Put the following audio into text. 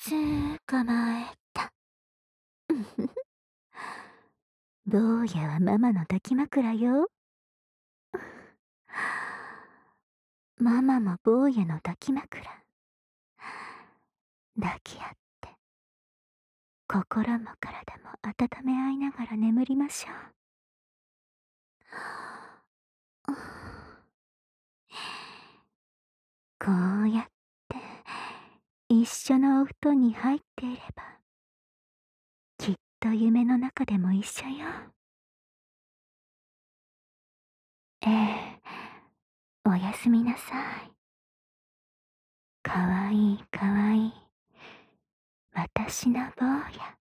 捕まえた。坊やはママの抱き枕よ。ママも坊やの抱き枕。抱き合って、心も体も温め合いながら眠りましょう。こうやって一緒のお布団に入っていれば、きっと夢の中でも一緒よ。ええ、おやすみなさい。かわいいかわいい、私の坊や。